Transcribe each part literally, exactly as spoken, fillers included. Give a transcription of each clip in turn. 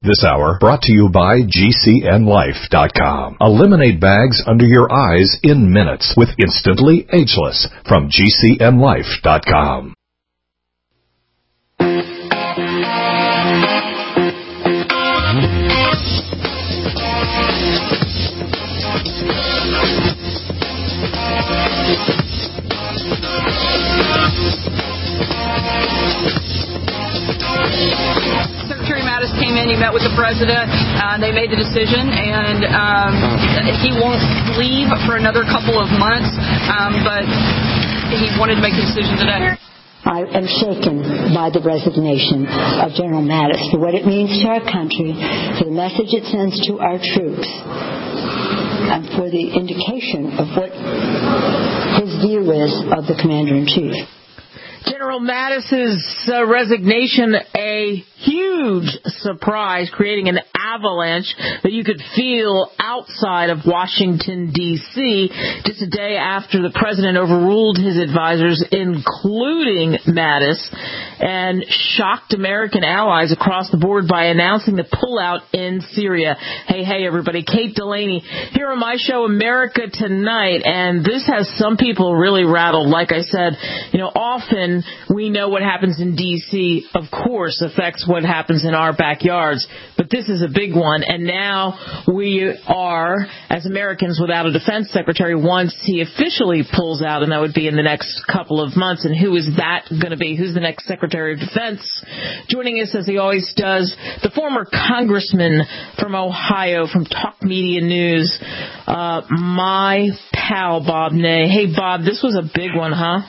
This hour brought to you by G C N Life dot com. Eliminate bags under your eyes in minutes with Instantly Ageless from G C N Life dot com. Came in, he met with the president, uh, they made the decision, and um, he won't leave for another couple of months, um, but he wanted to make the decision today. I am shaken by the resignation of General Mattis for what it means to our country, for the message it sends to our troops, and for the indication of what his view is of the Commander-in-Chief. General Mattis's uh, resignation, a huge surprise, creating an avalanche that you could feel outside of Washington, D C, just a day after the president overruled his advisors, including Mattis, and shocked American allies across the board by announcing the pullout in Syria. Hey, hey, everybody. Kate Delaney here on my show, America Tonight, and this has some people really rattled. Like I said, you know, often we know what happens in D C, of course, affects what happens in our backyards. But this is a big one. And now we are, as Americans, without a defense secretary once he officially pulls out, and that would be in the next couple of months. And who is that going to be? Who's the next Secretary of Defense? Joining us, as he always does, the former congressman from Ohio, from Talk Media News, uh, my pal, Bob Ney. Hey, Bob, this was a big one, huh?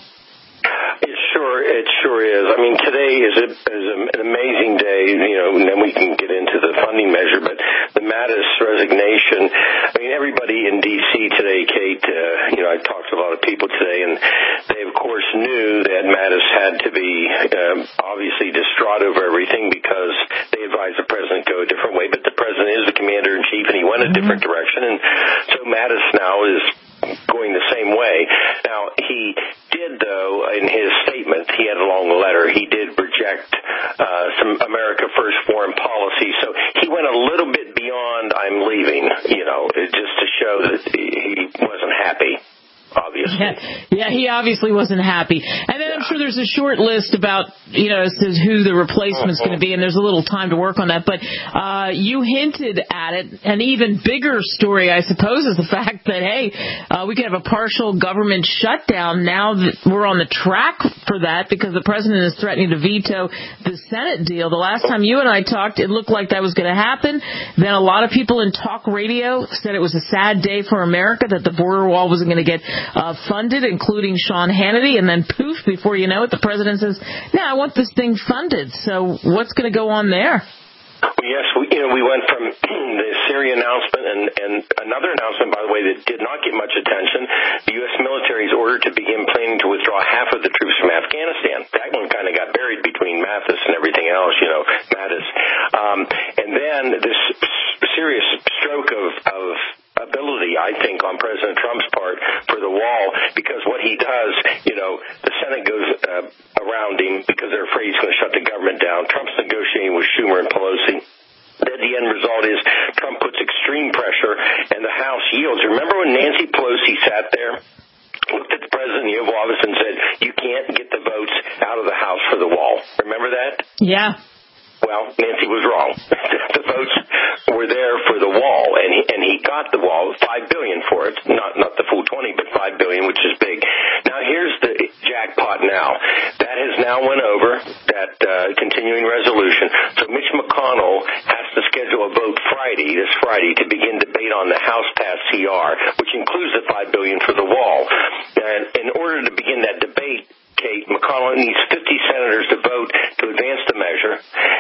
It sure is. I mean, today is, a, is a, an amazing day, you know, and then we can get into the funding measure, but the Mattis resignation, I mean, everybody in D C today, Kate, uh, you know, I talked to a lot of people today, and they, of course, knew that Mattis had to be um, obviously distraught over everything because they advised the president to go a different way, but the president is the commander-in-chief, and he went a different direction, and so Mattis now is going the same way. Now, he did, though, in his statement, he had a long letter, he did reject uh, some America First foreign policy, so he went a little bit beyond I'm leaving, you know, just to show that he wasn't happy. Obviously. Yeah, yeah, he obviously wasn't happy. And then I'm sure there's a short list about, you know, as to who the replacement's going to be, and there's a little time to work on that. But uh, you hinted at it. An even bigger story, I suppose, is the fact that, hey, uh, we could have a partial government shutdown now that we're on the track for that because the president is threatening to veto the Senate deal. The last time you and I talked, it looked like that was going to happen. Then a lot of people in talk radio said it was a sad day for America, that the border wall wasn't going to get Uh, funded, including Sean Hannity, and then poof, before you know it, the president says, no, I want this thing funded. So what's going to go on there? Yes, we, you know, we went from the Syria announcement and, and another announcement, by the way, that did not get much attention. The U S military is ordered to begin planning to withdraw half of the troops from Afghanistan. That one kind of got buried between Mathis and everything else, you know, Mattis. Um, and then this serious stroke of, of ability, I think, on President Trump's part for the wall, because what he does, you know, the Senate goes uh, around him because they're afraid he's going to shut the government down. Trump's negotiating with Schumer and Pelosi. Then the end result is Trump puts extreme pressure, and the House yields. Remember when Nancy Pelosi sat there, looked at the president in the Oval Office and said, you can't get the votes out of the House for the wall. Remember that? Yeah. Well, Nancy was wrong. The votes were there for the wall, and he, and he got the wall, five billion dollars for it, not not the full twenty, but five billion dollars, which is big. Now, here's the jackpot now. That has now went over, that uh, continuing resolution. So Mitch McConnell has to schedule a vote Friday, this Friday, to begin debate on the House-passed C R, which includes the five billion dollars for the wall. And in order to begin that debate, Kate, McConnell needs fifty senators to vote to advance the measure,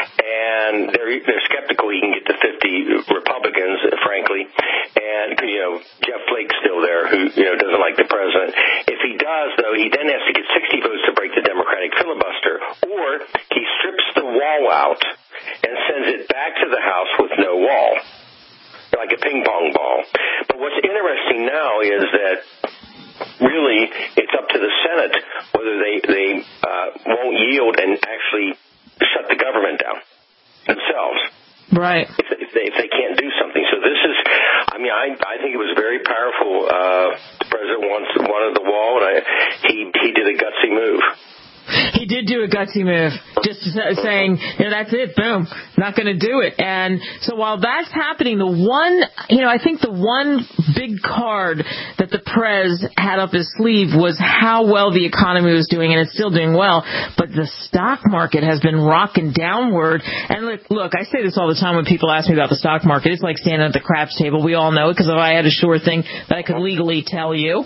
and they're they're skeptical he can get to fifty Republicans, frankly. And you know, Jeff Flake's still there, who you know doesn't like the president. If he does, though, he then has to get sixty votes to break the Democratic filibuster, or he strips the wall out and sends it back to the House with no wall, like a ping pong ball. But what's interesting now is that really, it's up to the Senate whether they, they uh, won't yield and actually shut the government down themselves. Right. If, if, they, if they can't do something. So this is, I mean, I I think it was very powerful. Uh, the president wants, wanted the wall, and I, he he did a gutsy move. He did do a gutsy move, just saying, you know, that's it, boom, not going to do it. And so while that's happening, the one, you know, I think the one big card that the Prez had up his sleeve was how well the economy was doing, and it's still doing well, but the stock market has been rocking downward. And look, look, I say this all the time when people ask me about the stock market. It's like standing at the craps table. We all know it, because if I had a sure thing that I could legally tell you,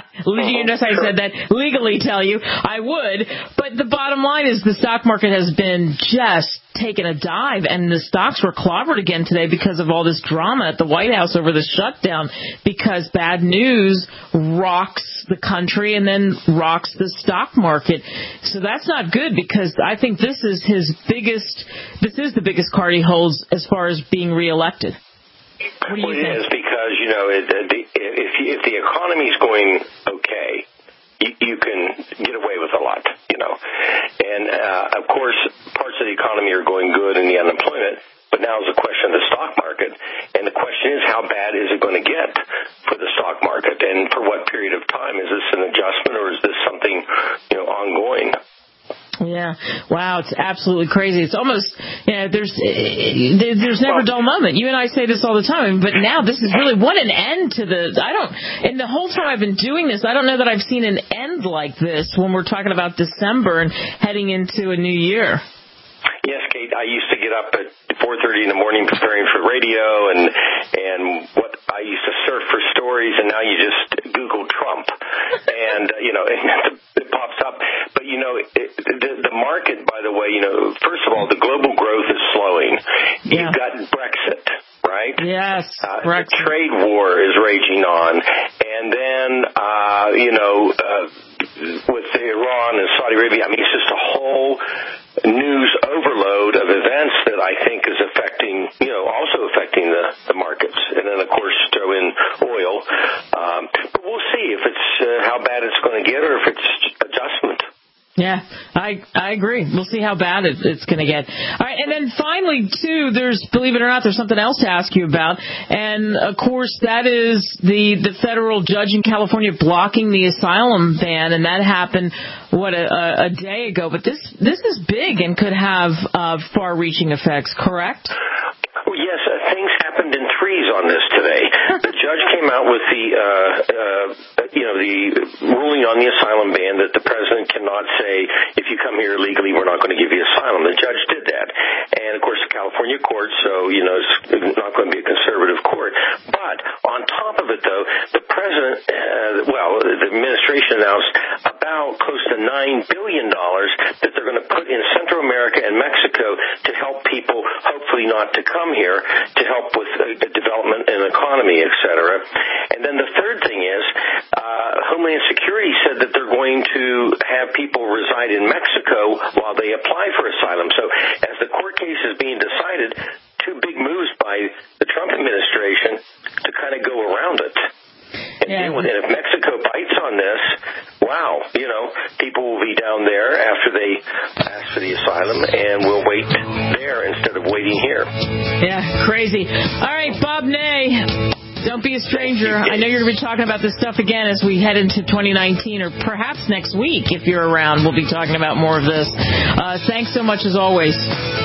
you notice I said that, legally tell you, I would. But the bottom line is the stock market has been just taking a dive, and the stocks were clobbered again today because of all this drama at the White House over the shutdown, because bad news rocks the country and then rocks the stock market. So that's not good, because I think this is his biggest, this is the biggest card he holds as far as being reelected. What do you well, think? It is, because, you know, it, the, if, if the economy's going okay, you, you can get away with a lot, you know. And, uh, of course, parts of the economy are going good in the unemployment, but now is the question of the stock market. And the question is, how bad is it going to get for the stock market? And for what period of time? Is this an adjustment, or is this something, you know, ongoing? Yeah. Wow. It's absolutely crazy. It's almost, you know, there's, there's never a dull moment. You and I say this all the time, but now this is really, what an end to the, I don't, and the whole time I've been doing this, I don't know that I've seen an end like this when we're talking about December and heading into a new year. Yes, Kate, I used to get up at four thirty in the morning preparing for radio, and and what I used to surf for stories, and now you just Google Trump, and, uh, you know, it, it pops up. But, you know, it, the, the market, by the way, you know, first of all, the global growth is slowing. Yeah. You've got Brexit, right? Yes, uh, Brexit. The trade war is raging on, and then, uh, you know, uh, with Iran and Saudi Arabia, I mean, it's just a whole news overload of events that I think is affecting, you know, also affecting the, the markets. And then, of course, throw in oil. Um, but we'll see if it's uh, how bad it's going to get, or if it's adjustment. Yeah, I I agree. We'll see how bad it, it's going to get. All right, and then finally, too, there's, believe it or not, there's something else to ask you about. And, of course, that is the, the federal judge in California blocking the asylum ban, and that happened, what, a, a day ago. But this this is big and could have uh, far-reaching effects, correct? Well, yes, uh, things happened in threes on this today. The judge came out with the, uh, uh, you know, the ruling on the asylum ban that the president cannot say, if you come here illegally, we're not going to give you asylum. The judge did that. And, of course, the California court, so, you know, it's not going to be a conservative court. But on top of it, though, the president, uh, well, the administration announced about close to nine billion dollars that they're going to put in Central America and Mexico to help people, hopefully not to come here, to help with uh, development and economy, et cetera. And then the third thing is, uh, Homeland Security said that they're going to have people reside in Mexico while they apply for asylum. So as the court case is being decided, two big moves by the Trump administration to kind of go around it. And, yeah. deal with it. If Mexico bites on this, wow, you know, people will be down there after they ask for the asylum, and we'll wait there instead of waiting here. Yeah, crazy. All right, Bob Ney, don't be a stranger. I know you're going to be talking about this stuff again as we head into twenty nineteen, or perhaps next week if you're around. We'll be talking about more of this. Uh, thanks so much as always.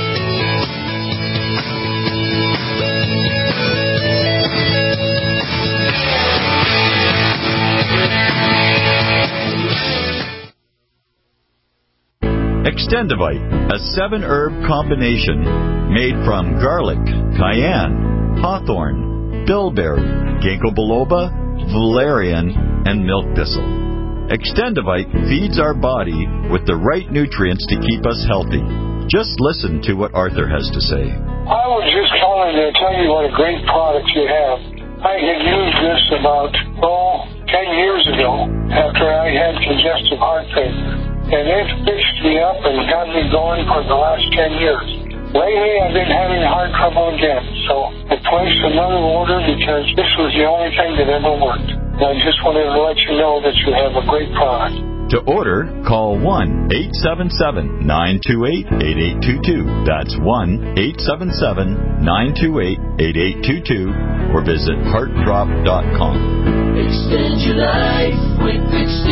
Extendivite, a seven-herb combination made from garlic, cayenne, hawthorn, bilberry, ginkgo biloba, valerian, and milk thistle. Extendivite feeds our body with the right nutrients to keep us healthy. Just listen to what Arthur has to say. I was just calling to tell you what a great product you have. I had used this about, oh, ten years ago after I had congestive heart failure. And it fixed me up and got me going for the last ten years. Lately, I've been having heart trouble again, so I placed another order because this was the only thing that ever worked. And I just wanted to let you know that you have a great product. To order, call one eight seven seven, nine two eight, eight eight two two. That's one eight seven seven, nine two eight, eight eight two two or visit heart drop dot com. Extend your life with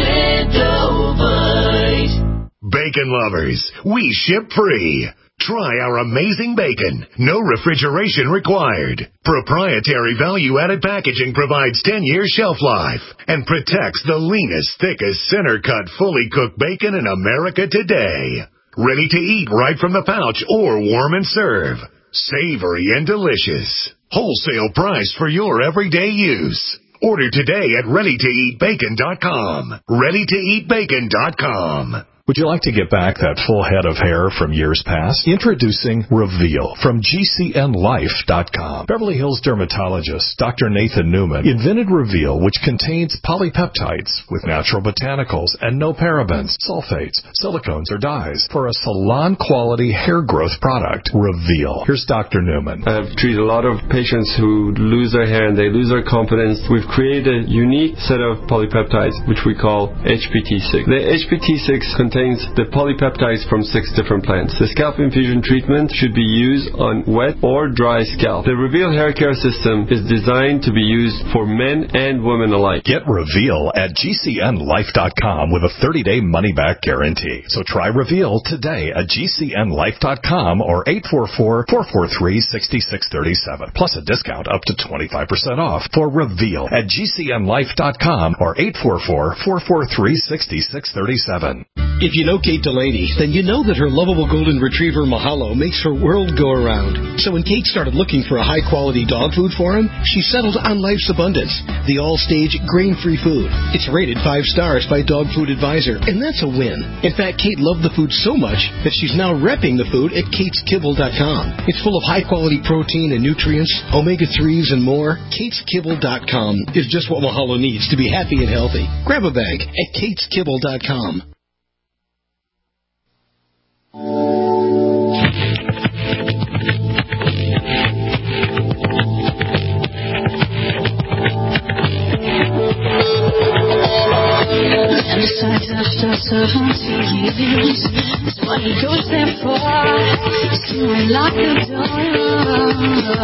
Extendovite. Bacon lovers, we ship free. Try our amazing bacon. No refrigeration required. Proprietary value-added packaging provides ten-year shelf life and protects the leanest, thickest, center-cut, fully cooked bacon in America today. Ready to eat right from the pouch or warm and serve. Savory and delicious. Wholesale price for your everyday use. Order today at ready to eat bacon dot com. ready to eat bacon dot com. Would you like to get back that full head of hair from years past? Introducing Reveal from G C N life dot com. Beverly Hills dermatologist Doctor Nathan Newman invented Reveal, which contains polypeptides with natural botanicals and no parabens, sulfates, silicones, or dyes for a salon-quality hair growth product. Reveal. Here's Doctor Newman. I've treated a lot of patients who lose their hair and they lose their confidence. We've created a unique set of polypeptides, which we call H P T six. The H P T six contains contains the polypeptides from six different plants. The scalp infusion treatment should be used on wet or dry scalp. The Reveal hair care system is designed to be used for men and women alike. Get Reveal at G C N life dot com with a thirty-day money-back guarantee. So try Reveal today at G C N life dot com or eight four four, four four three, six six three seven. Plus a discount up to twenty-five percent off for Reveal at G C N life dot com or eight four four, four four three, six six three seven. If you know Kate Delaney, then you know that her lovable golden retriever Mahalo makes her world go around. So when Kate started looking for a high-quality dog food for him, she settled on Life's Abundance, the all-stage grain-free food. It's rated five stars by Dog Food Advisor, and that's a win. In fact, Kate loved the food so much that she's now repping the food at kates kibble dot com. It's full of high-quality protein and nutrients, omega threes, and more. kates kibble dot com is just what Mahalo needs to be happy and healthy. Grab a bag at kates kibble dot com. What he goes there for, to unlock the door.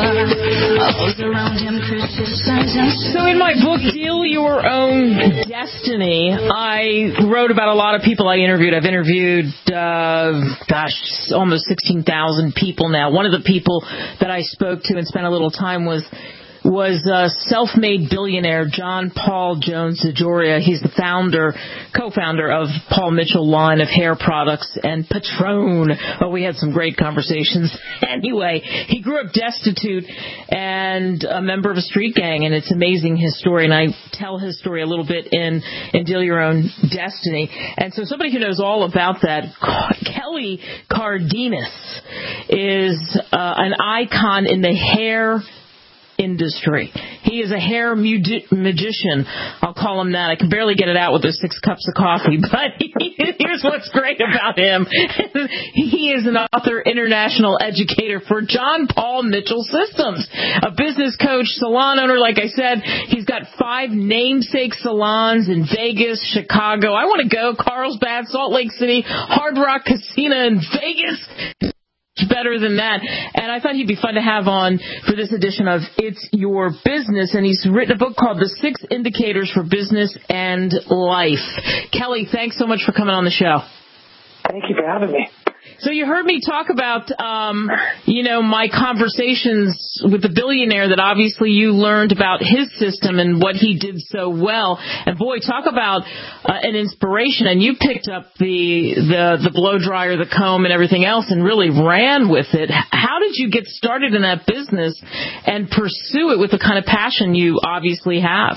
All around him criticize and so in my book, Deal Your Own Destiny, I wrote about a lot of people I interviewed. I've interviewed, uh, gosh, almost sixteen thousand people now. One of the people that I spoke to and spent a little time with was a self-made billionaire, John Paul Jones DeJoria. He's the founder, co-founder of Paul Mitchell line of hair products and Patron. Oh, we had some great conversations. Anyway, he grew up destitute and a member of a street gang, and it's amazing his story. And I tell his story a little bit in, in Deal Your Own Destiny. And so somebody who knows all about that, Kelly Cardenas, is uh, an icon in the hair industry. He is a hair magi- magician. I'll call him that. I can barely get it out with those six cups of coffee, but he, here's what's great about him. He is an author, international educator for John Paul Mitchell Systems, a business coach, salon owner. Like I said, he's got five namesake salons in Vegas, Chicago. I want to go. Carlsbad, Salt Lake City, Hard Rock Casino in Vegas. Better than that. And I thought he'd be fun to have on for this edition of It's Your Business. And he's written a book called The Six Indicators for Business and Life. Kelly, thanks so much for coming on the show. Thank you for having me. So you heard me talk about, um, you know, my conversations with the billionaire that obviously you learned about his system and what he did so well. And boy, talk about uh, an inspiration. And you picked up the, the, the blow dryer, the comb, and everything else and really ran with it. How did you get started in that business and pursue it with the kind of passion you obviously have?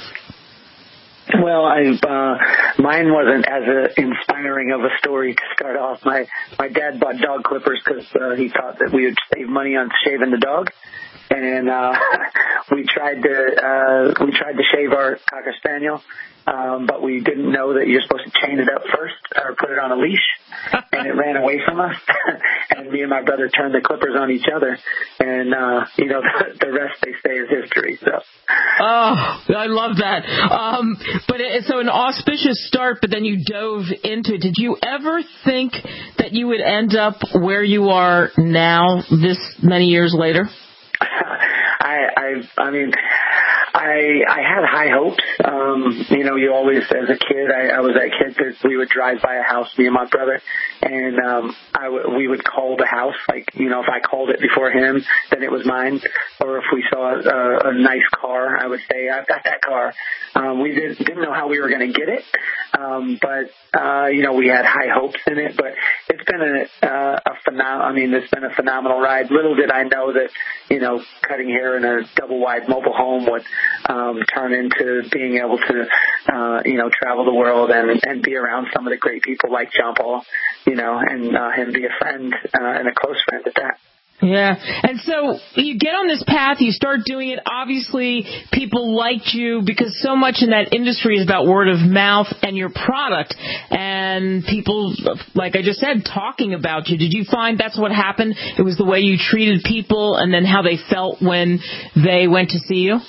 Well, I, uh, mine wasn't as a inspiring of a story to start off. My my dad bought dog clippers because uh, he thought that we would save money on shaving the dog, and uh, we tried to uh, we tried to shave our Cocker Spaniel, um, but we didn't know that you're supposed to chain it up first or put it on a leash, and it ran away from us. And me and my brother turned the clippers on each other, and uh, you know, the, the rest they say is history. So. Oh, I love that. Um, but it, so an auspicious start, but then you dove into it. Did you ever think that you would end up where you are now, this many years later? I, I, I mean, I, I had high hopes. Um, you know, you always, as a kid, I, I was that kid that we would drive by a house, me and my brother, and um, I w- we would call the house. Like, you know, if I called it before him, then it was mine. Or if we saw a, a nice car, I would say, I've got that car. Um, we didn't, didn't know how we were going to get it, um, but, uh, you know, we had high hopes in it. But it's been a, uh, a phenom- I mean, it's been a phenomenal ride. Little did I know that, you know, cutting hair in a double-wide mobile home would um, turn into being able to, uh, you know, travel the world and, and be around some of the great people like John Paul, you know, and uh, him be a friend uh, and a close friend at that. Yeah. And so you get on this path, you start doing it. Obviously, people liked you because so much in that industry is about word of mouth and your product. And people, like I just said, talking about you. Did you find that's what happened? It was the way you treated people and then how they felt when they went to see you?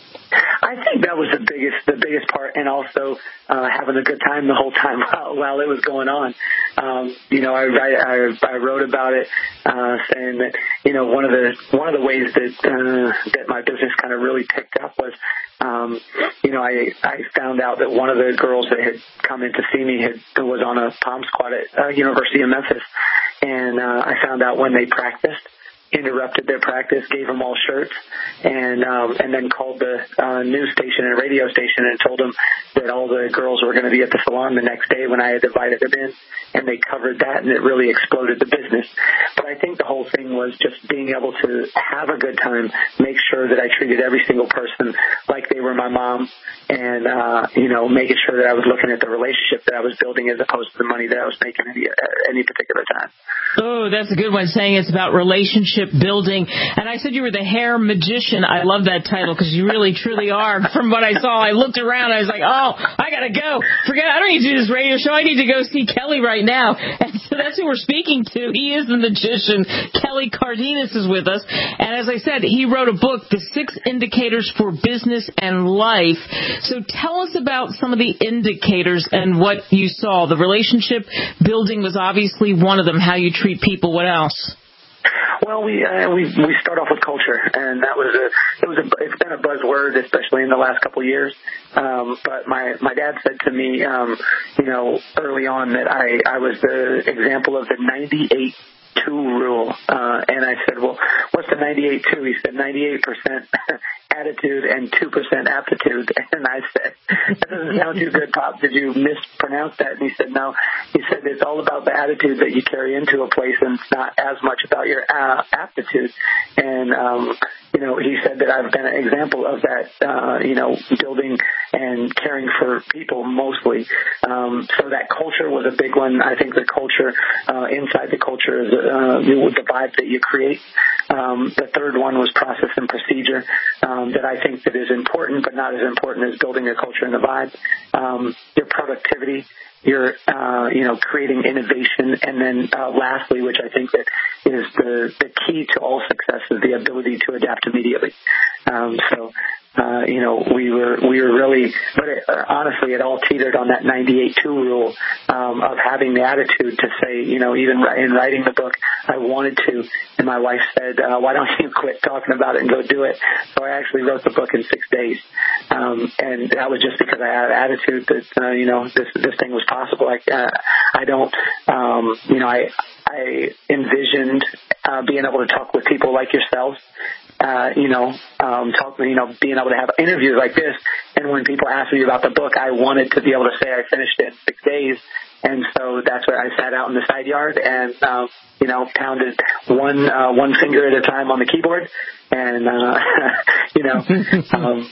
I think that was the biggest, the biggest part, and also uh, having a good time the whole time while, while it was going on. Um, you know, I, I, I wrote about it, uh, saying that, you know, one of the one of the ways that uh, that my business kind of really picked up was, um, you know, I I found out that one of the girls that had come in to see me had was on a Pom Squad at uh, University of Memphis, and uh, I found out when they practiced. Interrupted their practice, gave them all shirts, and um, and then called the uh, news station and radio station and told them that all the girls were going to be at the salon the next day when I had invited them in, and they covered that, and it really exploded the business. But I think the whole thing was just being able to have a good time, make sure that I treated every single person like they were my mom, and uh, you know, making sure that I was looking at the relationship that I was building as opposed to the money that I was making any, at any particular time. Oh, that's a good one, saying it's about relationship building. And I said you were the hair magician. I love that title because you really, truly are. From what I saw, I looked around. I was like, oh, I got to go. Forget, I don't need to do this radio show. I need to go see Kelly right now. And so that's who we're speaking to. He is the magician. Kelly Cardenas is with us. And as I said, he wrote a book, The Six Indicators for Business and Life. So tell us about some of the indicators and what you saw. The relationship building was obviously one of them, how you treat people. What else? Well, we uh, we we start off with culture, and that was a it was a it's been a buzzword, especially in the last couple of years. Um, but my my dad said to me, um, you know, early on that I I was the example of the ninety-eight two rule, uh, and I said, well, what's the ninety-eight two? He said ninety-eight percent attitude and two percent aptitude. And I said, that doesn't sound too good, Pop. Did you mispronounce that? And he said, no. He said, it's all about the attitude that you carry into a place, and it's not as much about your uh, aptitude. And, um, you know, he said that I've been an example of that, uh, you know, building and caring for people mostly. Um, so that culture was a big one. I think the culture, uh, inside the culture is uh, the vibe that you create. Um, the third one was process and procedure, um, that I think that is important, but not as important as building a culture and the vibe. Um, your productivity, your, uh, you know, creating innovation. And then uh, lastly, which I think that is the, the key to all success, is the ability to adapt immediately. Um, so, uh, you know, we were we were really, but it, uh, honestly, it all teetered on that ninety-eight two rule, um, of having the attitude to say, you know, even in writing the book, I wanted to, and my wife said, uh, why don't you quit talking about it and go do it? So I actually wrote the book in six days, um, and that was just because I had an attitude that, uh, you know, this this thing was possible. Like, uh, I don't, um, you know, I I envisioned uh, being able to talk with people like yourselves. Uh, you know, um, talk, you know, being able to have interviews like this. And when people asked me about the book, I wanted to be able to say I finished it in six days. And so that's where I sat out in the side yard and, um, you know, pounded one, uh, one finger at a time on the keyboard. And, uh, you know, um,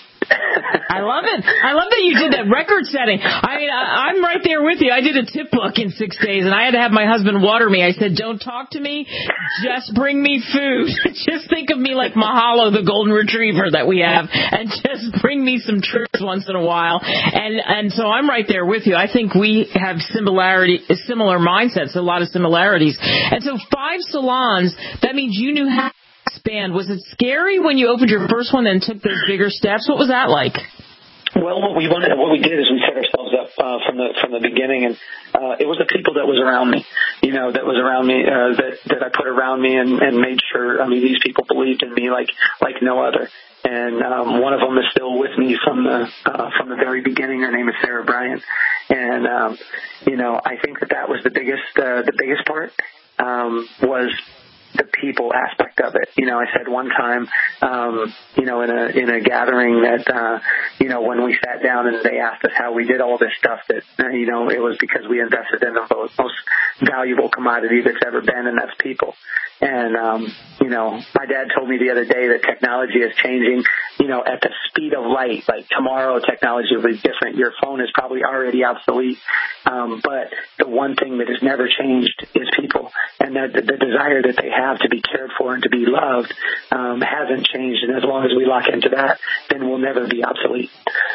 I love it. I love that you did that record setting. I mean, I, I'm right there with you. I did a tip book in six days, and I had to have my husband water me. I said, don't talk to me. Just bring me food. Just think of me like Mahalo, the golden retriever that we have, and just bring me some treats once in a while. And and so I'm right there with you. I think we have similarity, similar mindsets, a lot of similarities. And so five salons, that means you knew how to expand. Was it scary when you opened your first one and took those bigger steps? What was that like? Well, what we wanted, what we did is we set ourselves up uh, from the from the beginning, and uh, it was the people that was around me, you know, that was around me, uh, that that I put around me, and, and made sure. I mean, these people believed in me like like no other. And um, one of them is still with me from the uh, from the very beginning. Her name is Sarah Bryant, and um, you know, I think that that was the biggest uh, the biggest part um, was the people aspect of it. You know, I said one time, um, you know, in a in a gathering that, uh, you know, when we sat down and they asked us how we did all this stuff, that, uh, you know, it was because we invested in the most, most valuable commodity that's ever been, and that's people. And, um, you know, my dad told me the other day that technology is changing, you know, at the speed of light. Like tomorrow, technology will be different. Your phone is probably already obsolete. Um, but the one thing that has never changed is people. And that the, the desire that they have to be cared for and to be loved um, hasn't changed. And as long as we lock into that, then we'll never be obsolete.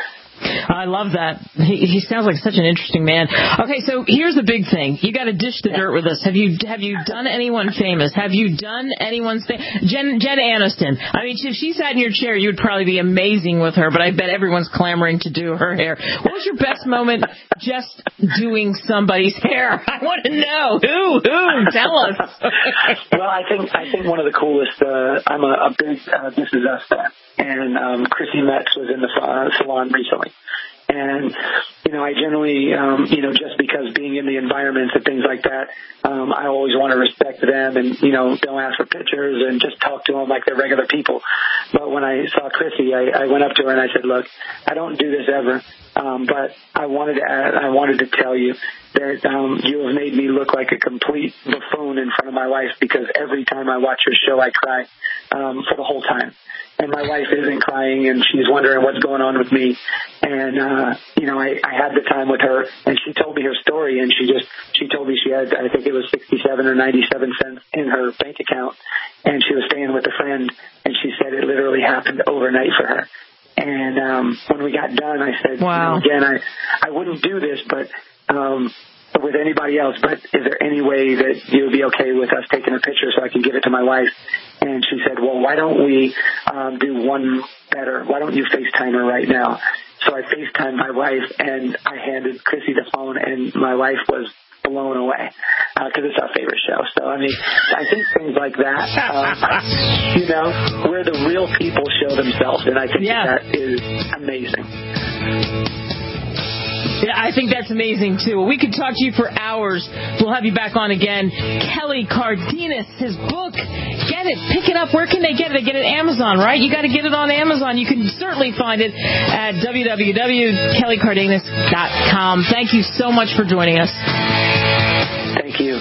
I love that. He, he sounds like such an interesting man. Okay, so here's the big thing. You got to dish the dirt with us. Have you have you done anyone famous? Have you done anyone's thing? Jen, Jen Aniston. I mean, if she sat in your chair, you would probably be amazing with her, but I bet everyone's clamoring to do her hair. What was your best moment just doing somebody's hair? I want to know. Who? Who? Tell us. Well, I think I think one of the coolest, uh, I'm a, a big uh, This Is Us fan. And um, Chrissy Metz was in the uh, salon recently. And, you know, I generally, um, you know, just because being in the environments and things like that, um, I always want to respect them and, you know, don't ask for pictures and just talk to them like they're regular people. But when I saw Chrissy, I, I went up to her and I said, look, I don't do this ever, um, but I wanted to add, I wanted to tell you that um, you have made me look like a complete buffoon in front of my wife, because every time I watch your show, I cry um, for the whole time. And my wife isn't crying, and she's wondering what's going on with me. And, uh, you know, I, I had the time with her, and she told me her story, and she just, she told me she had, I think it was sixty-seven or ninety-seven cents in her bank account, and she was staying with a friend, and she said it literally happened overnight for her. And um, when we got done, I said, wow. You know, again, I, I wouldn't do this, but um, with anybody else, but is there any way that you would be okay with us taking a picture so I can give it to my wife? And she said, well, why don't we um, do one better? Why don't you FaceTime her right now? So I FaceTimed my wife, and I handed Chrissy the phone, and my wife was blown away because uh, it's our favorite show. So, I mean, I think things like that, um, you know, where the real people show themselves, and I think yeah. that, that is amazing. Yeah, I think that's amazing, too. We could talk to you for hours. We'll have you back on again. Kelly Cardenas, his book. Get it. Pick it up. Where can they get it? They get it at Amazon, right? You got to get it on Amazon. You can certainly find it at w w w dot kelly cardenas dot com. Thank you so much for joining us. Thank you.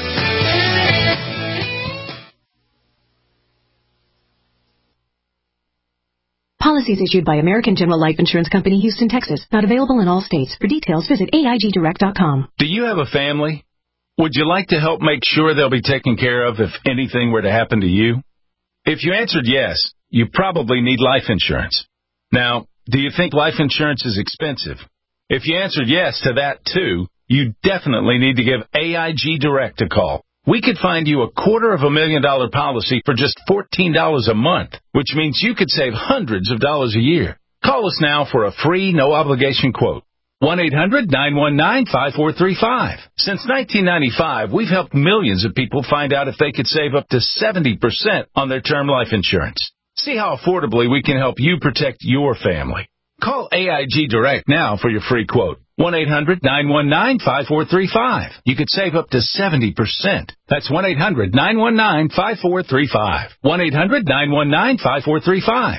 Policies issued by American General Life Insurance Company, Houston, Texas. Not available in all states. For details, visit A I G direct dot com. Do you have a family? Would you like to help make sure they'll be taken care of if anything were to happen to you? If you answered yes, you probably need life insurance. Now, do you think life insurance is expensive? If you answered yes to that, too, you definitely need to give A I G Direct a call. We could find you a quarter of a million dollar policy for just fourteen dollars a month, which means you could save hundreds of dollars a year. Call us now for a free, no-obligation quote. one eight hundred nine one nine five four three five. Since nineteen ninety-five, we've helped millions of people find out if they could save up to seventy percent on their term life insurance. See how affordably we can help you protect your family. Call A I G Direct now for your free quote. one eight hundred nine one nine five four three five. You could save up to seventy percent. That's one eight hundred nine one nine five four three five. one eight hundred nine one nine five four three five.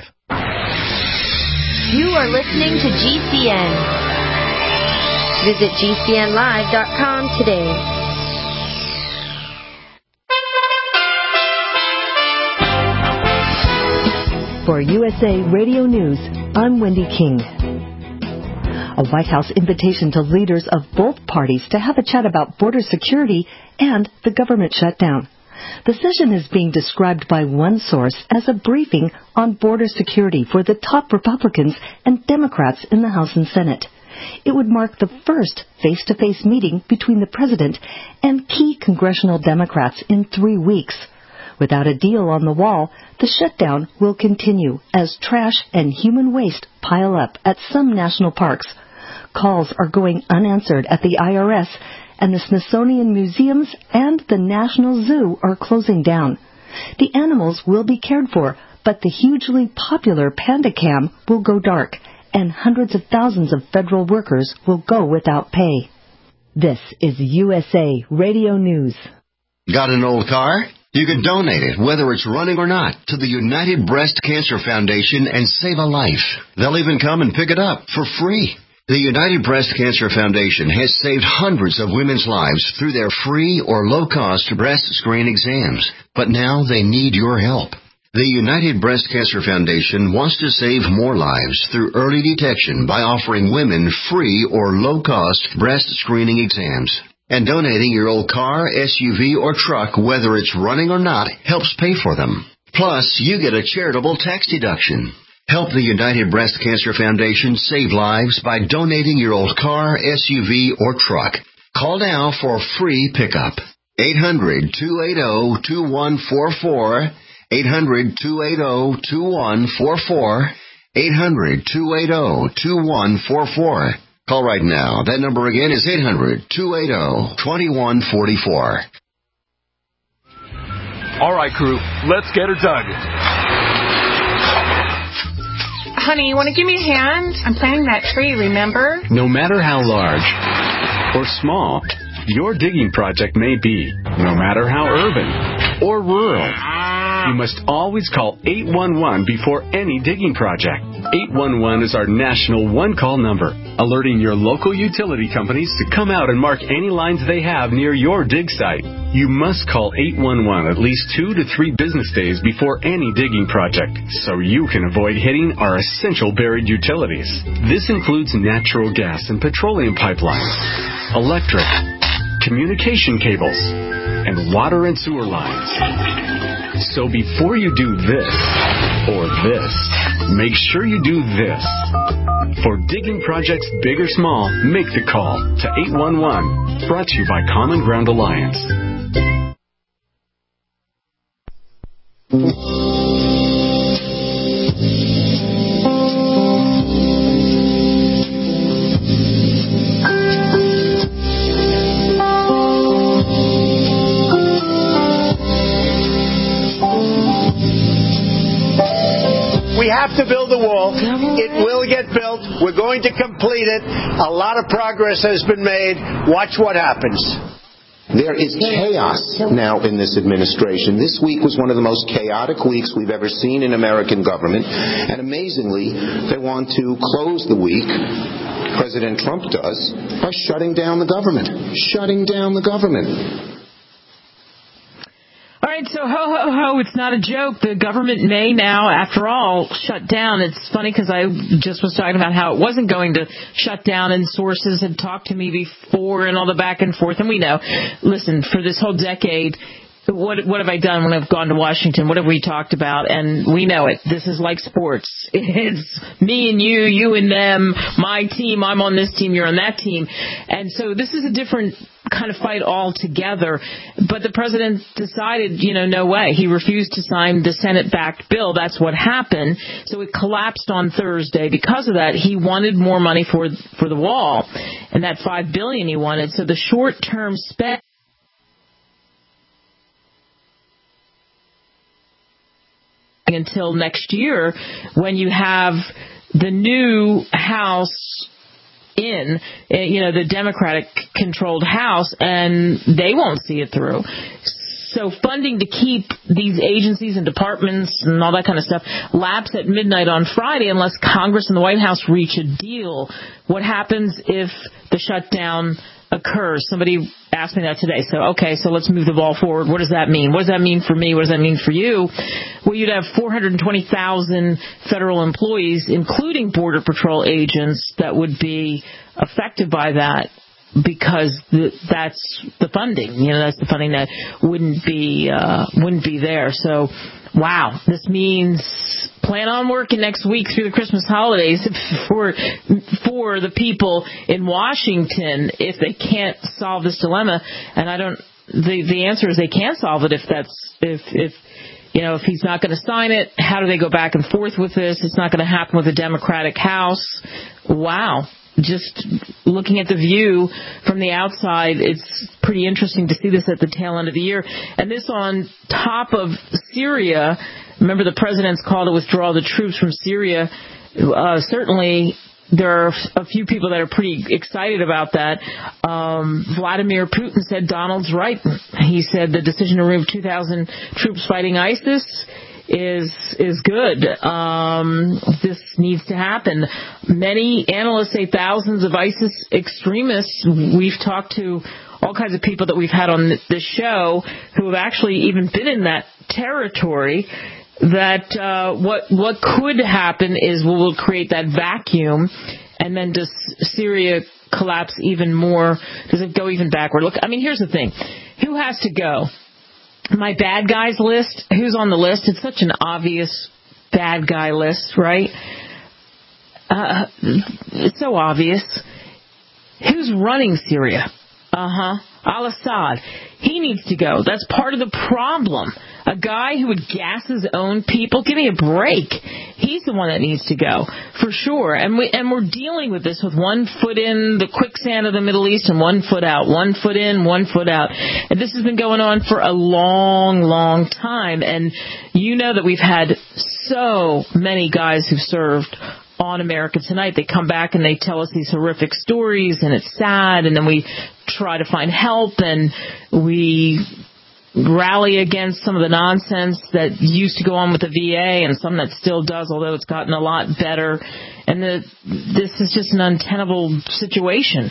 You are listening to G C N. Visit G C N live dot com today. For U S A Radio News, I'm Wendy King. a White House invitation to leaders of both parties to have a chat about border security and the government shutdown. The session is being described by one source as a briefing on border security for the top Republicans and Democrats in the House and Senate. It would mark the first face-to-face meeting between the president and key congressional Democrats in three weeks. Without a deal on the wall, the shutdown will continue as trash and human waste pile up at some national parks. Calls are going unanswered at the I R S, and the Smithsonian Museums and the National Zoo are closing down. The animals will be cared for, but the hugely popular Panda Cam will go dark, and hundreds of thousands of federal workers will go without pay. This is U S A Radio News. Got an old car? You can donate it, whether it's running or not, to the United Breast Cancer Foundation and save a life. They'll even come and pick it up for free. The United Breast Cancer Foundation has saved hundreds of women's lives through their free or low-cost breast screen exams, but now they need your help. The United Breast Cancer Foundation wants to save more lives through early detection by offering women free or low-cost breast screening exams. And donating your old car, S U V, or truck, whether it's running or not, helps pay for them. Plus, you get a charitable tax deduction. Help the United Breast Cancer Foundation save lives by donating your old car, S U V, or truck. Call now for a free pickup. eight hundred, two eight zero, two one four four. eight hundred, two eight zero, two one four four. eight hundred, two eight zero, two one four four. Call right now. That number again is eight hundred, two eight zero, two one four four. All right, crew. Let's get her dug. Honey, you want to give me a hand? I'm planting that tree, remember? No matter how large or small your digging project may be, no matter how urban or rural, you must always call eight one one before any digging project. eight one one is our national one-call number, alerting your local utility companies to come out and mark any lines they have near your dig site. You must call eight one one at least two to three business days before any digging project, so you can avoid hitting our essential buried utilities. This includes natural gas and petroleum pipelines, electric, communication cables, and water and sewer lines. So before you do this or this, make sure you do this. For digging projects big or small, make the call to eight one one. Brought to you by Common Ground Alliance. We have to build the wall. It will get built. We're going to complete it. A lot of progress has been made. Watch what happens. There is chaos now in this administration. This week was one of the most chaotic weeks we've ever seen in American government. And amazingly, they want to close the week, President Trump does, by shutting down the government. Shutting down the government. All right, so ho, ho, ho, it's not a joke. The government may now, after all, shut down. It's funny because I just was talking about how it wasn't going to shut down, and sources had talked to me before and all the back and forth. And we know, listen, for this whole decade, what what have I done when I've gone to Washington? What have we talked about? And we know it. This is like sports. It's me and you, you and them, my team, I'm on this team, you're on that team. And so this is a different kind of fight altogether. But the president decided, you know, no way. He refused to sign the Senate-backed bill. That's what happened. So it collapsed on Thursday. Because of that, he wanted more money for for the wall, and that five billion dollars he wanted. So the short-term spend until next year, when you have the new House in, you know, the Democratic-controlled House, and they won't see it through. So funding to keep these agencies and departments and all that kind of stuff lapse at midnight on Friday unless Congress and the White House reach a deal. What happens if the shutdown occurs. Somebody asked me that today. So, okay, so let's move the ball forward. What does that mean? What does that mean for me? What does that mean for you? Well, you'd have four hundred twenty thousand federal employees, including Border Patrol agents, that would be affected by that, because the, that's the funding. You know, that's the funding that wouldn't be uh, wouldn't be there. So, wow, this means plan on working next week through the Christmas holidays for for the people in Washington if they can't solve this dilemma. And I don't. The the answer is they can't solve it if that's if if. You know, if he's not going to sign it, how do they go back and forth with this? It's not going to happen with a Democratic House. Wow. Just looking at the view from the outside, it's pretty interesting to see this at the tail end of the year. And this on top of Syria. Remember, the president's call to withdraw the troops from Syria. Uh, certainly, there are a few people that are pretty excited about that. Um, Vladimir Putin said Donald's right. He said the decision to remove two thousand troops fighting ISIS is is good. Um, this needs to happen. Many analysts say thousands of ISIS extremists. We've talked to all kinds of people that we've had on this show who have actually even been in that territory. That uh, what what could happen is we will create that vacuum, and then does Syria collapse even more? Does it go even backward? Look, I mean, here's the thing: who has to go? My bad guys list. Who's on the list? It's such an obvious bad guy list, right? Uh, it's so obvious. Who's running Syria? Uh huh. Al-Assad. He needs to go. That's part of the problem. A guy who would gas his own people, give me a break. He's the one that needs to go, for sure. And, we, and we're dealing with this with one foot in the quicksand of the Middle East and one foot out, one foot in, one foot out. And this has been going on for a long, long time. And you know that we've had so many guys who've served on America Tonight. They come back and they tell us these horrific stories, and it's sad, and then we try to find help, and we rally against some of the nonsense that used to go on with the V A and some that still does, although it's gotten a lot better. And the, this is just an untenable situation.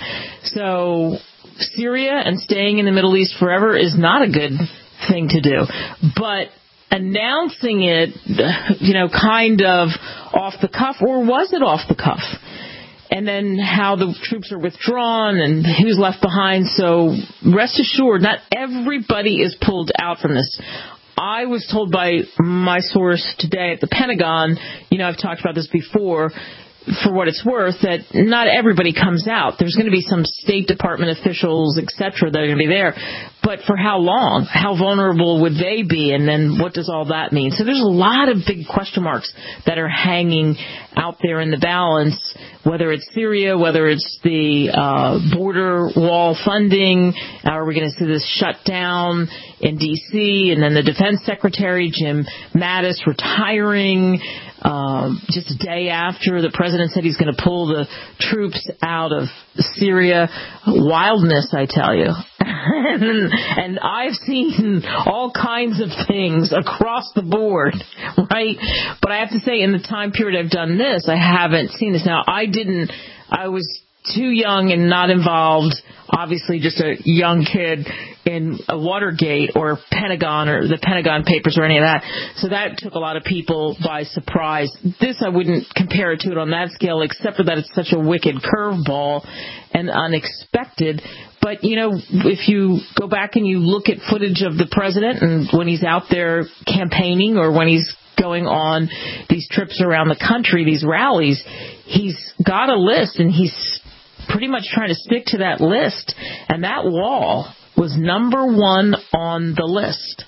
So Syria and staying in the Middle East forever is not a good thing to do. But announcing it, you know, kind of off the cuff, or was it off the cuff? And then how the troops are withdrawn and who's left behind. So rest assured, not everybody is pulled out from this. I was told by my source today at the Pentagon, you know, I've talked about this before, for what it's worth, that not everybody comes out. There's going to be some State Department officials, et cetera, that are going to be there. But for how long? How vulnerable would they be? And then what does all that mean? So there's a lot of big question marks that are hanging out there in the balance, whether it's Syria, whether it's the uh, border wall funding. Are we going to see this shut down in D C? And then the Defense Secretary, Jim Mattis, retiring um, just a day after the president said he's going to pull the troops out of Syria. Wildness, I tell you. and, and I've seen all kinds of things across the board, right? But I have to say, in the time period I've done this, I haven't seen this. Now, I didn't, I was too young and not involved, obviously just a young kid in a Watergate or Pentagon or the Pentagon Papers or any of that. So that took a lot of people by surprise. This, I wouldn't compare it to it on that scale, except for that it's such a wicked curveball and unexpected. But, you know, if you go back and you look at footage of the president and when he's out there campaigning or when he's going on these trips around the country, these rallies, he's got a list and he's pretty much trying to stick to that list. And that wall was number one on the list.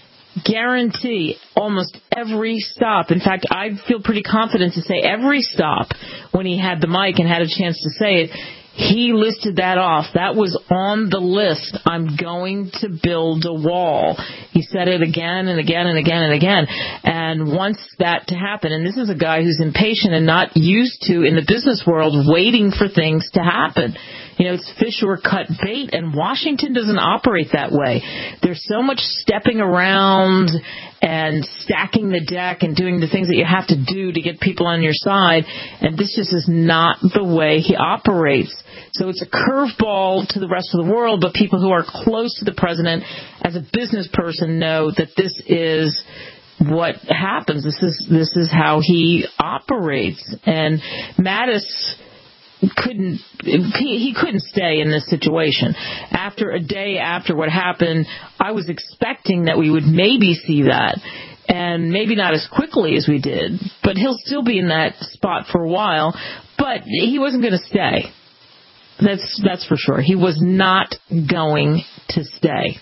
Guarantee almost every stop. In fact, I feel pretty confident to say every stop when he had the mic and had a chance to say it, he listed that off. That was on the list. I'm going to build a wall. He said it again and again and again and again. And wants that to happen. And this is a guy who's impatient and not used to, in the business world, waiting for things to happen. You know, it's fish or cut bait, and Washington doesn't operate that way. There's so much stepping around and stacking the deck and doing the things that you have to do to get people on your side, and this just is not the way he operates. So it's a curveball to the rest of the world, but people who are close to the president as a business person know that this is what happens. This is this is how he operates. And Mattis couldn't he, he couldn't stay in this situation. After a day after what happened, I was expecting that we would maybe see that, and maybe not as quickly as we did, but he'll still be in that spot for a while. But he wasn't going to stay. That's that's for sure. He was not going to stay.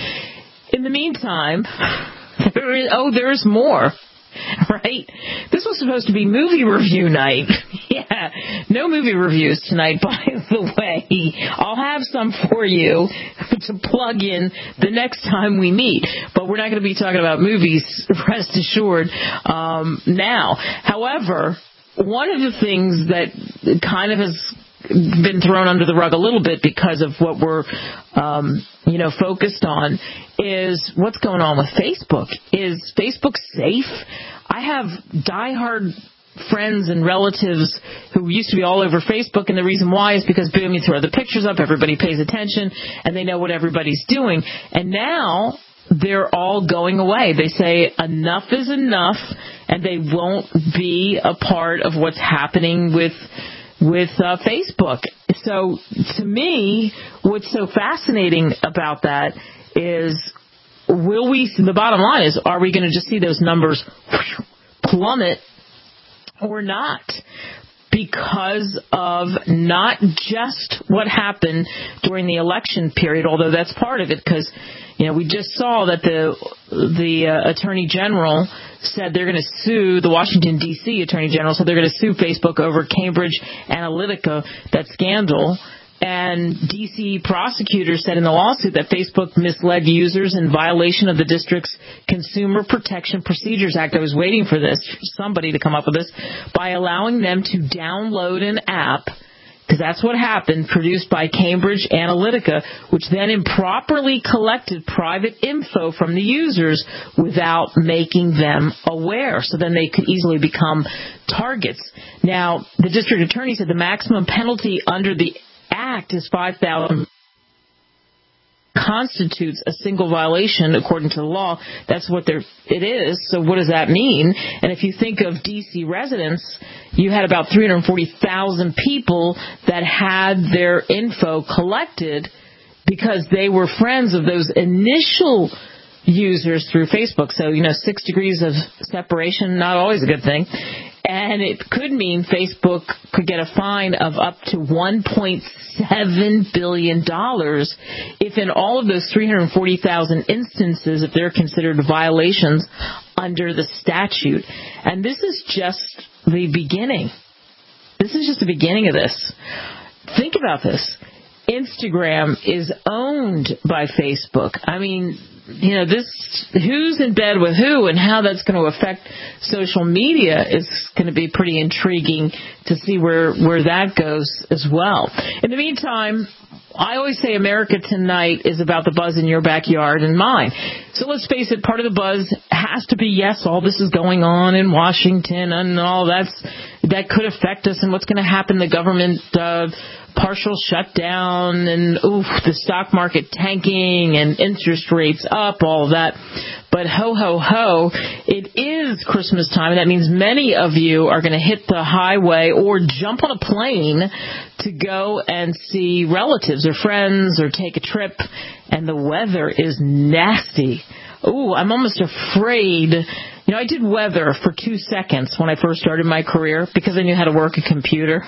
In the meantime, there is, oh, there's more, right? This was supposed to be movie review night. Yeah, no movie reviews tonight, by the way. I'll have some for you to plug in the next time we meet, but we're not going to be talking about movies, rest assured, um, now. However, one of the things that kind of has been thrown under the rug a little bit because of what we're, um, you know, focused on is what's going on with Facebook. Is Facebook safe? I have diehard friends and relatives who used to be all over Facebook, and the reason why is because, boom, you throw the pictures up, everybody pays attention, and they know what everybody's doing. And now they're all going away. They say enough is enough, and they won't be a part of what's happening with with uh, Facebook. So to me, what's so fascinating about that is, will we, the bottom line is, are we going to just see those numbers plummet or not? Because of not just what happened during the election period, although that's part of it, because, you know, we just saw that the the uh, Attorney General said they're going to sue, the Washington, D C Attorney General said they're going to sue Facebook over Cambridge Analytica, that scandal. And D C prosecutors said in the lawsuit that Facebook misled users in violation of the district's Consumer Protection Procedures Act. I was waiting for this, for somebody to come up with this, by allowing them to download an app, because that's what happened, produced by Cambridge Analytica, which then improperly collected private info from the users without making them aware. So then they could easily become targets. Now, the district attorney said the maximum penalty under the Act is five thousand dollars. Constitutes a single violation according to the law. That's what there it is. So what does that mean? And if you think of D C residents, you had about three hundred forty thousand people that had their info collected because they were friends of those initial users through Facebook. So, you know, six degrees of separation, not always a good thing. And it could mean Facebook could get a fine of up to one point seven billion dollars if in all of those three hundred forty thousand instances, if they're considered violations under the statute. And this is just the beginning. This is just the beginning of this. Think about this. Instagram is owned by Facebook. I mean, you know, this, who's in bed with who and how that's going to affect social media is going to be pretty intriguing to see where, where that goes as well. In the meantime, I always say America Tonight is about the buzz in your backyard and mine. So let's face it, part of the buzz has to be, yes, all this is going on in Washington and all that's, that could affect us and what's going to happen, the government, uh, partial shutdown and oof, the stock market tanking and interest rates up, all of that. But ho, ho, ho, it is Christmas time, and that means many of you are going to hit the highway or jump on a plane to go and see relatives or friends or take a trip, and the weather is nasty. Ooh, I'm almost afraid. You know, I did weather for two seconds when I first started my career because I knew how to work a computer.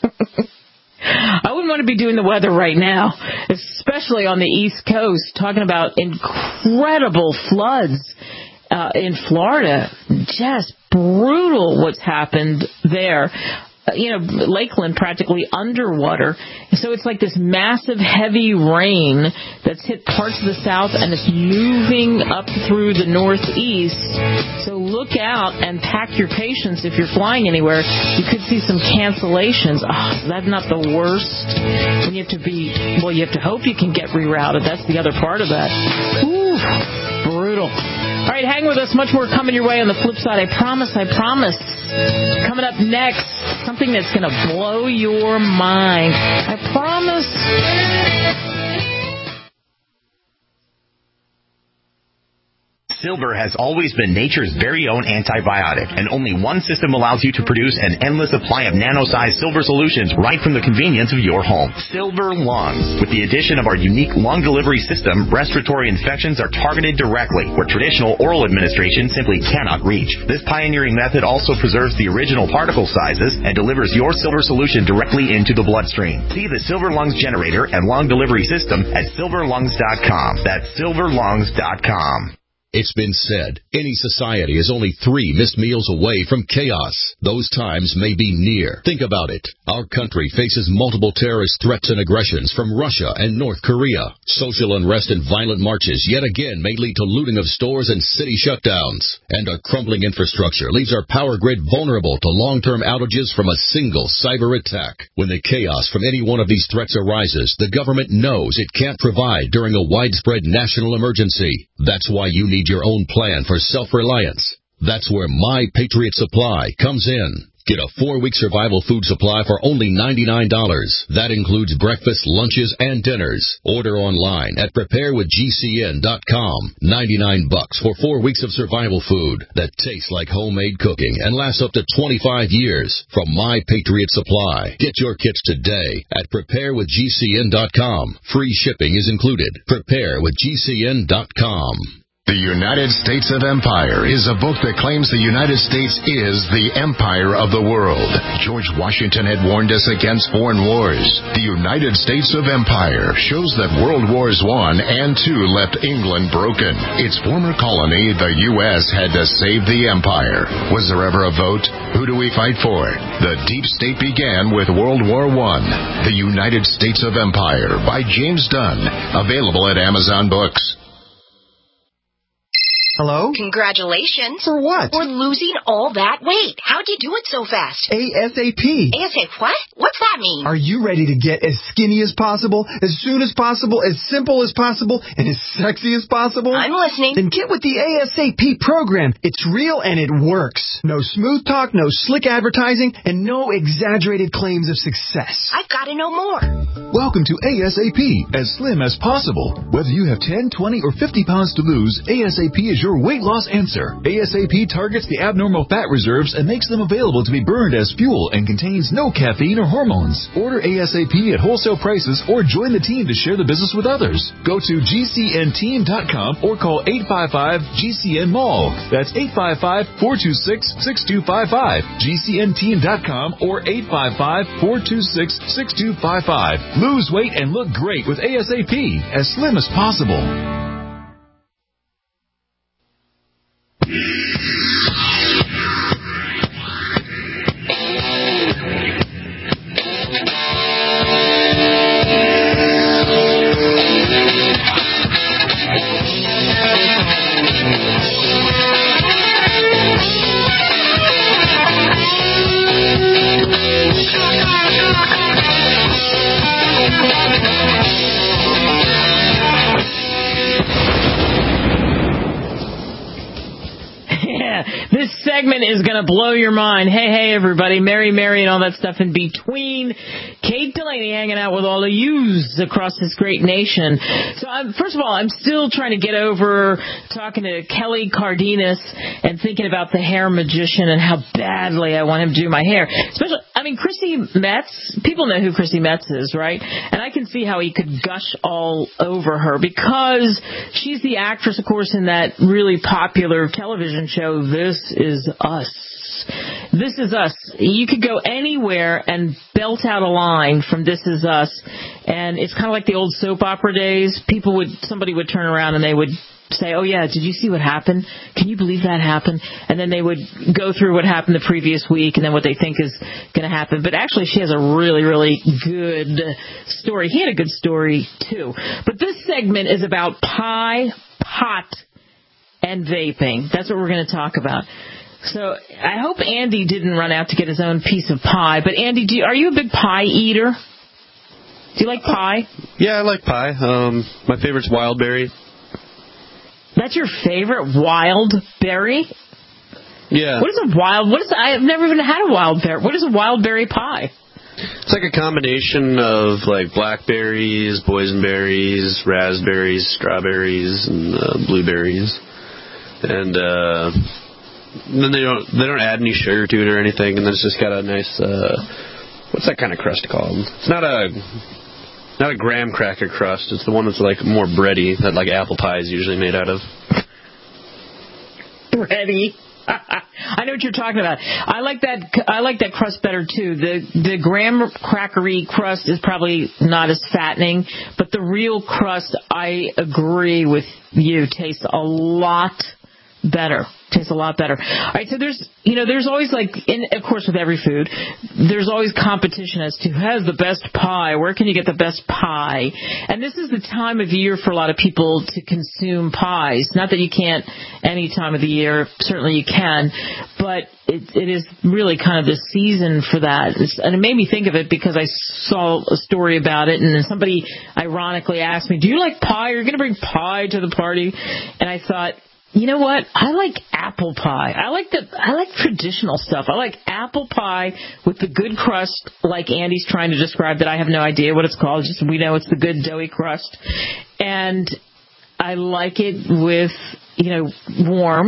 I wouldn't want to be doing the weather right now, especially on the East Coast, talking about incredible floods uh, in Florida. Just brutal what's happened there. you know, Lakeland practically underwater. So it's like this massive, heavy rain that's hit parts of the south, and it's moving up through the northeast. So look out and pack your patience if you're flying anywhere. You could see some cancellations. Oh, is that not the worst? When you have to be, well, you have to hope you can get rerouted. That's the other part of that. Ooh, brutal. All right, hang with us. Much more coming your way on the flip side. I promise, I promise. Coming up next, something that's going to blow your mind. I promise. Silver has always been nature's very own antibiotic, and only one system allows you to produce an endless supply of nano-sized silver solutions right from the convenience of your home. Silver Lungs. With the addition of our unique lung delivery system, respiratory infections are targeted directly, where traditional oral administration simply cannot reach. This pioneering method also preserves the original particle sizes and delivers your silver solution directly into the bloodstream. See the Silver Lungs generator and lung delivery system at silver lungs dot com. That's silver lungs dot com. It's been said, any society is only three missed meals away from chaos. Those times may be near. Think about it. Our country faces multiple terrorist threats and aggressions from Russia and North Korea. Social unrest and violent marches yet again may lead to looting of stores and city shutdowns. And our crumbling infrastructure leaves our power grid vulnerable to long-term outages from a single cyber attack. When the chaos from any one of these threats arises, the government knows it can't provide during a widespread national emergency. That's why you need your own plan for self-reliance. That's where My Patriot Supply comes in. Get a four-week survival food supply for only ninety-nine dollars. That includes breakfast, lunches, and dinners. Order online at prepare with G C N dot com. ninety-nine bucks for four weeks of survival food that tastes like homemade cooking and lasts up to twenty-five years from My Patriot Supply. Get your kits today at prepare with G C N dot com. Free shipping is included. prepare with G C N dot com. The United States of Empire is a book that claims the United States is the empire of the world. George Washington had warned us against foreign wars. The United States of Empire shows that World Wars One and Two left England broken. Its former colony, the U S, had to save the empire. Was there ever a vote? Who do we fight for? The deep state began with World War One. The United States of Empire by James Dunn. Available at Amazon Books. Hello? Congratulations. For what? For losing all that weight. How'd you do it so fast? ASAP. ASAP what? What's that mean? Are you ready to get as skinny as possible, as soon as possible, as simple as possible, and as sexy as possible? I'm listening. Then get with the ASAP program. It's real and it works. No smooth talk, no slick advertising, and no exaggerated claims of success. I've got to know more. Welcome to ASAP, as slim as possible. Whether you have ten, twenty, or fifty pounds to lose, ASAP is your weight loss answer. ASAP targets the abnormal fat reserves and makes them available to be burned as fuel and contains no caffeine or hormones. Order ASAP at wholesale prices or join the team to share the business with others. Go to G C N team dot com or call eight five five G C N mall. That's eight five five, four two six, six two five five. G C N team dot com or eight five five, four two six, six two five five. Lose weight and look great with ASAP, as slim as possible. This segment is going to blow your mind. Hey, hey, everybody. Mary, Mary, and all that stuff in between. Kate Delaney hanging out with all the yous across this great nation. So, I'm, first of all, I'm still trying to get over talking to Kelly Cardenas and thinking about the hair magician and how badly I want him to do my hair. Especially, I mean, Chrissy Metz, people know who Chrissy Metz is, right? And I can see how he could gush all over her because she's the actress, of course, in that really popular television show, This Is Us. This Is Us. You could go anywhere and belt out a line from This Is Us, and it's kind of like the old soap opera days. People would, somebody would turn around and they would say, oh, yeah, did you see what happened? Can you believe that happened? And then they would go through what happened the previous week and then what they think is going to happen. But actually, she has a really, really good story. He had a good story, too. But this segment is about pie, pot, and vaping. That's what we're going to talk about. So I hope Andy didn't run out to get his own piece of pie. But, Andy, do you, are you a big pie eater? Do you like pie? Yeah, I like pie. Um, my favorite's wild berry. That's your favorite wild berry? Yeah. What is a wild? What is? I've never even had a wild berry. What is a wild berry pie? It's like a combination of like blackberries, boysenberries, raspberries, strawberries, and uh, blueberries, and uh, then they don't they don't add any sugar to it or anything, and then it's just got a nice uh, what's that kind of crust called? It's not a Not a graham cracker crust. It's the one that's like more bready, that like apple pie is usually made out of. Bready. I know what you're talking about. I like that. I like that crust better too. The the graham crackery crust is probably not as fattening, but the real crust, I agree with you, tastes a lot better. Tastes a lot better. All right, so there's, you know, there's always like, in, of course, with every food, there's always competition as to who has the best pie. Where can you get the best pie? And this is the time of year for a lot of people to consume pies. Not that you can't any time of the year. Certainly you can, but it, it is really kind of the season for that. It's, and it made me think of it because I saw a story about it, and then somebody ironically asked me, "Do you like pie? Are you going to bring pie to the party?" And I thought, you know what? I like apple pie. I like the I like traditional stuff. I like apple pie with the good crust, like Andy's trying to describe, that I have no idea what it's called. Just we know it's the good doughy crust, and I like it with, you know, warm.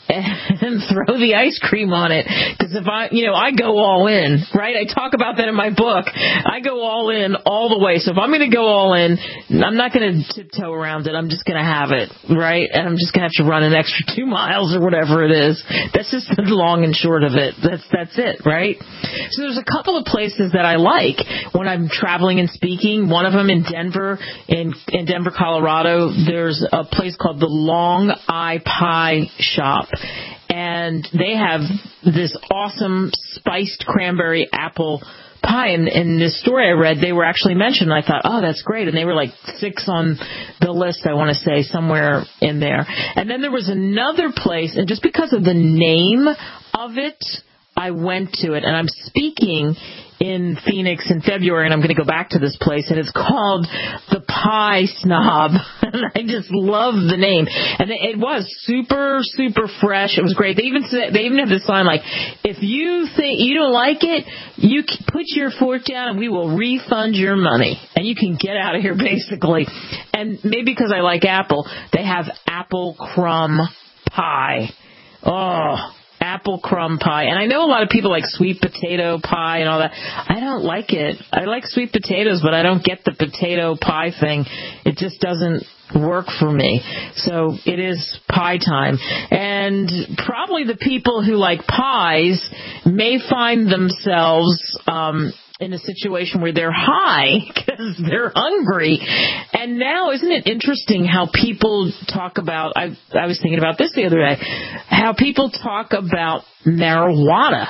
And throw the ice cream on it. Because if I, you know, I go all in, right? I talk about that in my book. I go all in all the way. So if I'm going to go all in, I'm not going to tiptoe around it. I'm just going to have it, right? And I'm just going to have to run an extra two miles or whatever it is. That's just the long and short of it. That's that's it, right? So there's a couple of places that I like when I'm traveling and speaking. One of them in Denver, in in Denver, Colorado. There's a place called the Long Eye Pie Shop. And they have this awesome spiced cranberry apple pie. And in this story I read, they were actually mentioned. And I thought, oh, that's great. And they were like six on the list, I want to say, somewhere in there. And then there was another place, and just because of the name of it, I went to it. And I'm speaking in Phoenix in February, and I'm going to go back to this place, and it's called the Pie Snob. And I just love the name. And it was super, super fresh. It was great. They even said, they even have this sign like, if you think you don't like it, you can put your fork down and we will refund your money. And you can get out of here, basically. And maybe because I like apple, they have apple crumb pie. Oh, apple crumb pie. And I know a lot of people like sweet potato pie and all that. I don't like it. I like sweet potatoes, but I don't get the potato pie thing. It just doesn't work for me. So it is pie time. And probably the people who like pies may find themselves um in a situation where they're high because they're hungry. And now, isn't it interesting how people talk about, I, I was thinking about this the other day, how people talk about marijuana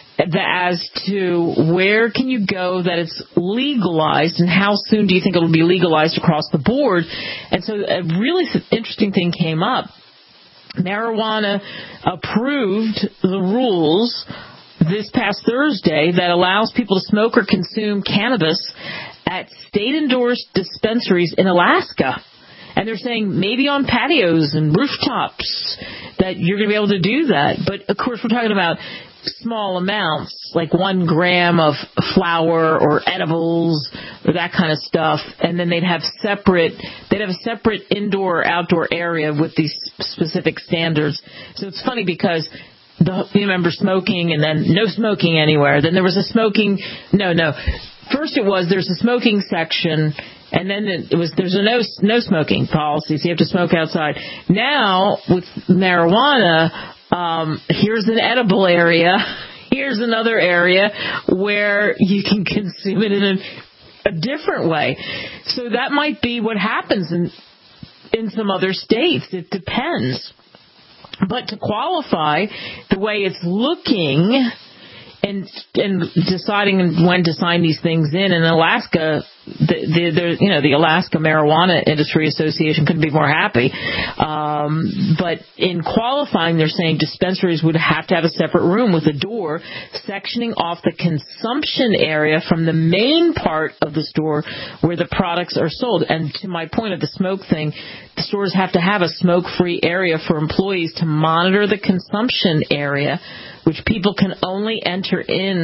as to where can you go that it's legalized and how soon do you think it will be legalized across the board. And so a really interesting thing came up. Marijuana approved the rules this past Thursday that allows people to smoke or consume cannabis at state-endorsed dispensaries in Alaska. And they're saying maybe on patios and rooftops that you're going to be able to do that. But, of course, we're talking about small amounts, like one gram of flour or edibles or that kind of stuff. And then they'd have separate, they'd have a separate indoor or outdoor area with these specific standards. So it's funny because The, you remember smoking and then no smoking anywhere. Then there was a smoking, no, no. First it was there's a smoking section, and then it was there's a no no smoking policy, so you have to smoke outside. Now with marijuana, um, here's an edible area, here's another area where you can consume it in a, a different way. So that might be what happens in in some other states. It depends. But to qualify the way it's looking and and deciding when to sign these things in, in Alaska, the, the, the you know the Alaska Marijuana Industry Association couldn't be more happy. Um, but in qualifying, they're saying dispensaries would have to have a separate room with a door sectioning off the consumption area from the main part of the store where the products are sold. And to my point of the smoke thing, the stores have to have a smoke-free area for employees to monitor the consumption area, which people can only enter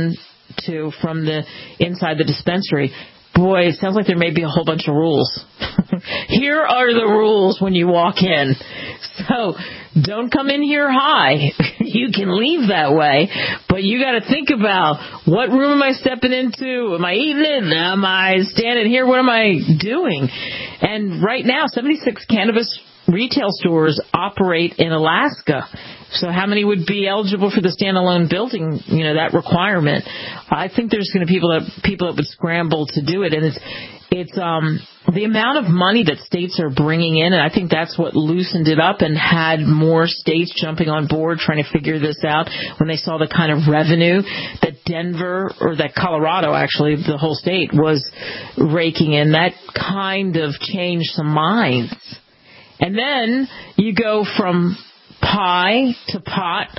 into from the inside the dispensary. Boy, it sounds like there may be a whole bunch of rules. Here are the rules when you walk in. So don't come in here high. You can leave that way, but you got to think about, what room am I stepping into? Am I eating it? Am I standing here? What am I doing? And right now, seventy-six cannabis retail stores operate in Alaska. So how many would be eligible for the standalone building, you know, that requirement? I think there's going to be people that people that would scramble to do it. And it's it's um the amount of money that states are bringing in, and I think that's what loosened it up and had more states jumping on board trying to figure this out when they saw the kind of revenue that Denver, or that Colorado, actually, the whole state, was raking in. That kind of changed some minds. And then you go from pie to pot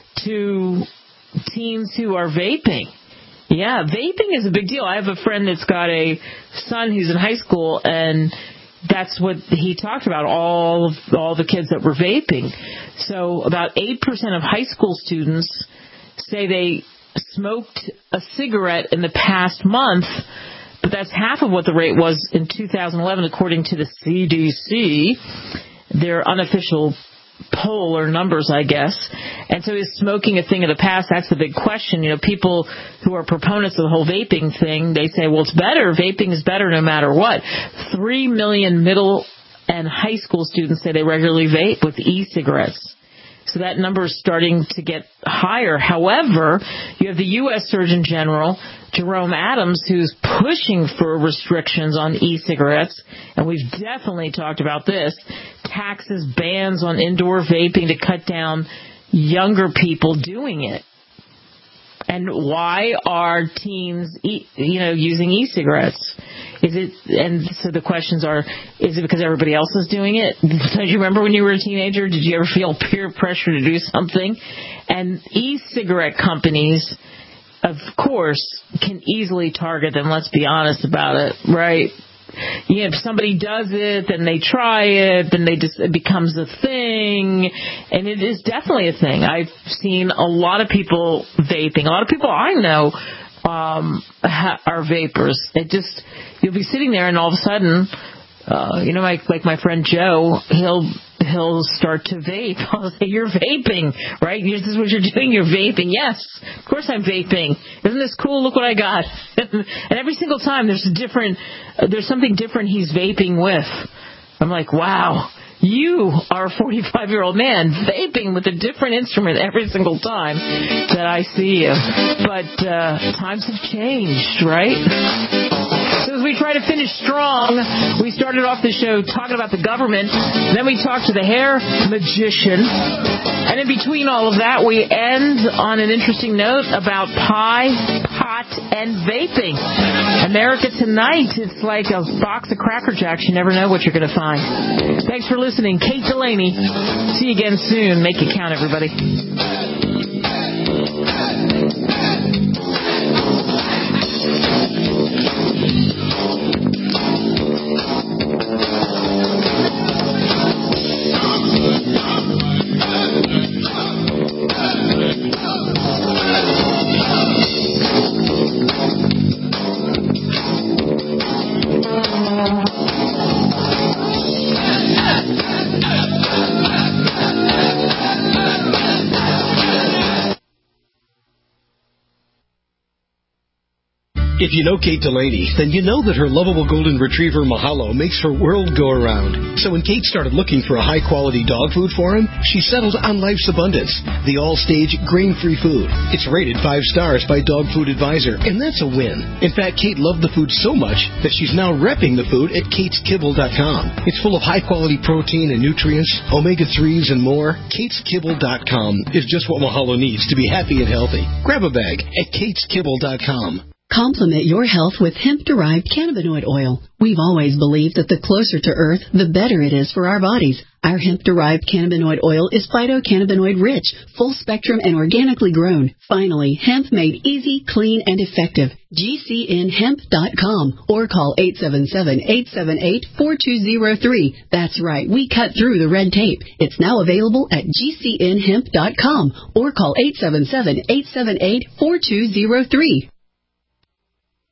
to teens who are vaping. Yeah, vaping is a big deal. I have a friend that's got a son who's in high school, and that's what he talked about, all all the kids that were vaping. So about eight percent of high school students say they smoked a cigarette in the past month, but that's half of what the rate was in two thousand eleven, according to the C D C, their unofficial poll or numbers, I guess. And so is smoking a thing of the past? That's the big question. You know, people who are proponents of the whole vaping thing, they say, well, it's better. Vaping is better no matter what. Three million middle and high school students say they regularly vape with e-cigarettes. So that number is starting to get higher. However, you have the U S Surgeon General, Jerome Adams, who's pushing for restrictions on e-cigarettes, and we've definitely talked about this, taxes, bans on indoor vaping to cut down younger people doing it. And why are teens, e- you know, using e-cigarettes? Is it? And so the questions are: is it because everybody else is doing it? Don't you remember when you were a teenager? Did you ever feel peer pressure to do something? And e-cigarette companies, of course, can easily target them. Let's be honest about it, right? You know, if somebody does it, then they try it, then they just, it becomes a thing, and it is definitely a thing. I've seen a lot of people vaping. A lot of people I know um, ha- are vapors. It just, you'll be sitting there, and all of a sudden, uh, you know, like like my friend Joe, he'll he'll start to vape. I'll say, you're vaping, right? This is what you're doing. You're vaping. Yes, of course I'm vaping. Isn't this cool? Look what I got. And every single time there's a different, uh, there's something different he's vaping with. I'm like, wow, you are a forty-five-year-old man vaping with a different instrument every single time that I see you. But uh, times have changed, right? So as we try to finish strong, we started off the show talking about the government. Then we talked to the hair magician. And in between all of that, we end on an interesting note about pie, pot, and vaping. America Tonight, it's like a box of Cracker Jacks. You never know what you're going to find. Thanks for listening. Kate Delaney. See you again soon. Make it count, everybody. If you know Kate Delaney, then you know that her lovable golden retriever Mahalo makes her world go around. So when Kate started looking for a high-quality dog food for him, she settled on Life's Abundance, the all-stage grain-free food. It's rated five stars by Dog Food Advisor, and that's a win. In fact, Kate loved the food so much that she's now repping the food at kates kibble dot com. It's full of high-quality protein and nutrients, omega threes, and more. kates kibble dot com is just what Mahalo needs to be happy and healthy. Grab a bag at kates kibble dot com. Complement your health with hemp-derived cannabinoid oil. We've always believed that the closer to Earth, the better it is for our bodies. Our hemp-derived cannabinoid oil is phytocannabinoid rich, full spectrum, and organically grown. Finally, hemp made easy, clean, and effective. G C N hemp dot com or call eight seven seven, eight seven eight, four two zero three. That's right, we cut through the red tape. It's now available at G C N hemp dot com or call eight seven seven, eight seven eight, four two zero three.